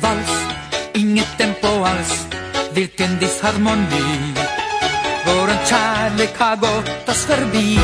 vals, inget tempo alls, vilken disharmoni. Våran kärlek har gått oss förbi.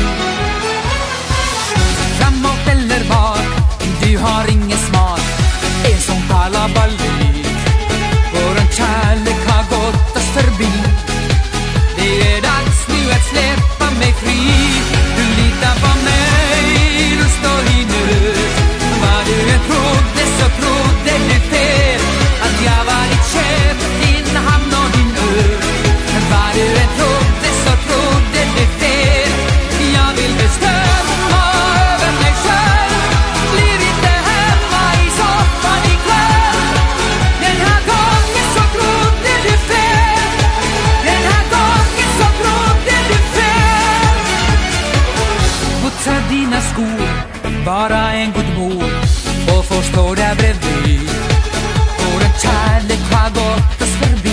Framåt eller bak, du har ingen smak, en sån kalabalik. Våran kärlek har gått oss förbi. Det är dags nu att släppa mig fri. Du litar på mig, du står i nöd. Vad du än trodde så trodde du fel, att jag varit köpt din hamn och din ö. Vad du än trodde så trodde du fel. Jag vill bestämma över mig själv. Blir inte hemma i soffan ikväll. Den här gången så trodde du fel. Den här gången så trodde du fel. Putsa dina skor, bara en god mor, och får stå där bredvid. Våran kärlek har gått oss förbi.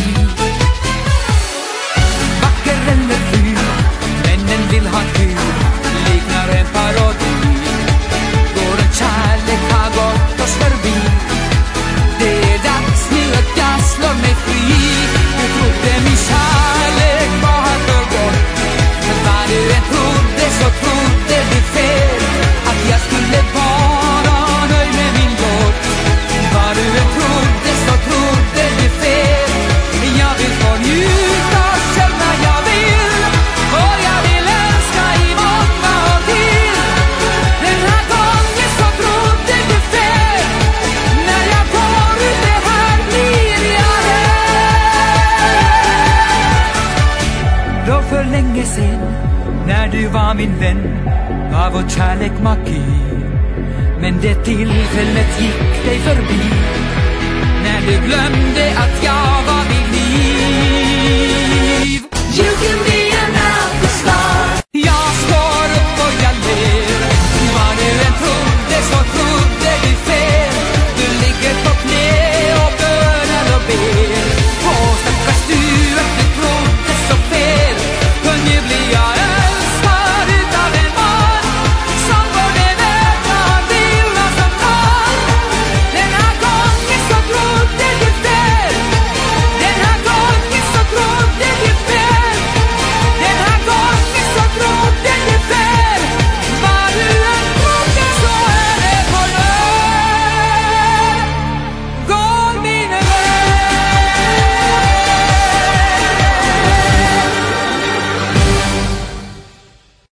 Vacker eller ful, männen vill ha kul, liknar en parodi. Våran kärlek har gått oss förbi. Det är dags nu att jag slår mig fri. Du trodde min kärlek var för gott, men vad du än trodde så trodde du fel, att jag skulle vara nöjd med min låt. Vad du än trodde så trodde du fel. Jag vill få njuta och känna jag vill, och jag vill älska i många år till. Den här gången så trodde du fel. När jag går ut det här blir jag rädd. Då för länge sen, när du var min vän, var vår kärlek magi. Men det tillfället gick dig förbi, när du glömde att jag var vid liv.